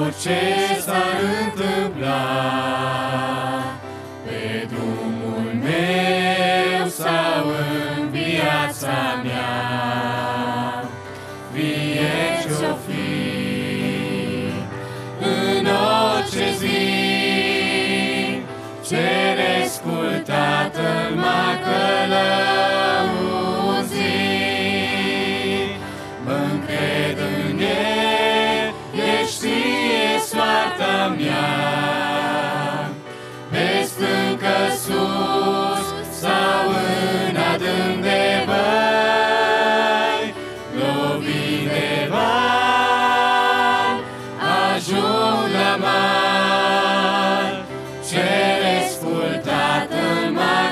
orice s-ar întâmpla pe drumul meu sau în viața mea, fie ce-o fi, în orice zi, Cerescul Tatăl m-a călăuzit. Mă-ncred în El, El știe soarta mea, pe stâncă sus sau în adânc de văi, lovit de val, ajung la mal. Cerescul Tatăl m-a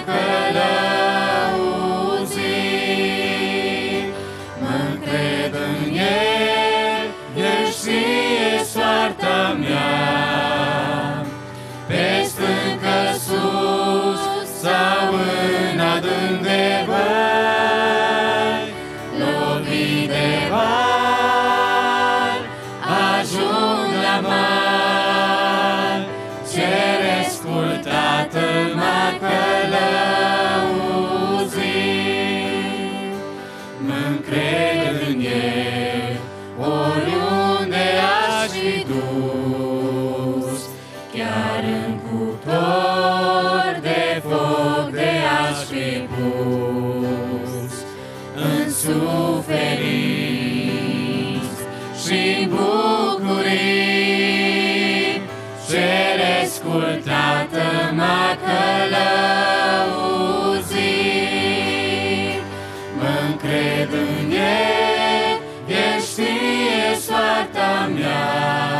călăuzit. Mă-ncred în El, El știe soarta mea, pe stâncă sus sau în adânc de văi, lovit de val, ajung la mal. Cerescul Tatăl m-a călăuzit. Mă-ncred în El, oriunde aș fi dus, chiar în cuptor de foc de aș fi pus, în suferinți și-n bucurii, Cerescul Tatăl m-a călăuzit. Mă-ncred în El, El știe soarta mea,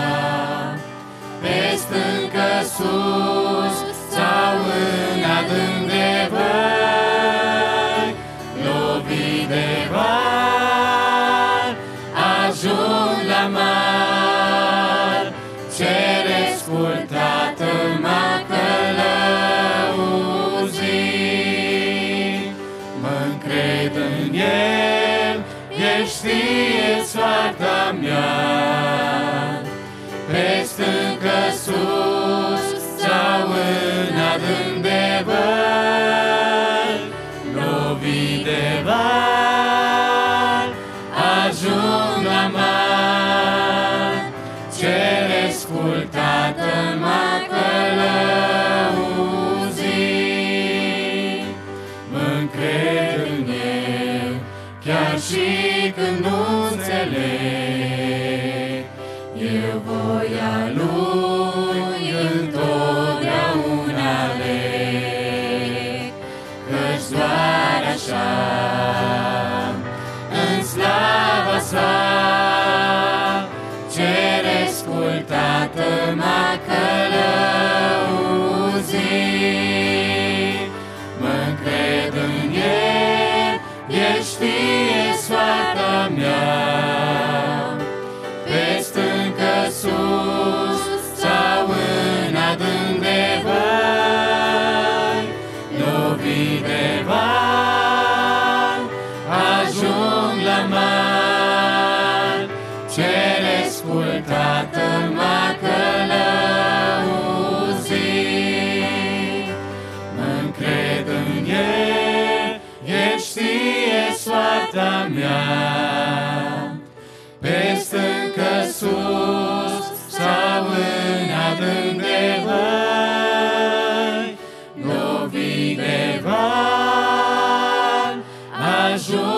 pe stâncă sus sau în adânc de văi, lovit de val, ajung la mal. Cerescul Tatăl m-a călăuzit. Mă-ncred în El, El știe soarta mea, pe stâncă sus sau în adânc de văi, lovit de val, ajung la mal. Cerescul Tatăl m-a călăuzit. Mă-ncred în El, chiar și când nu înțeleg, eu voia Lui întotdeauna aleg, căci doar așa, în slava Sa, Cerescul Tatăl m-a călăuzit. Mă-ncred în El, El știe soarta mea, pe stâncă sus sau în adânc de văi, lovit de val, ajung la mal. Cerescul Tatăl m-a călăuzit. Mă-ncred în El, El știe soarta mea, pe stâncă sus sau în adânc de văi, lovit de val, ajung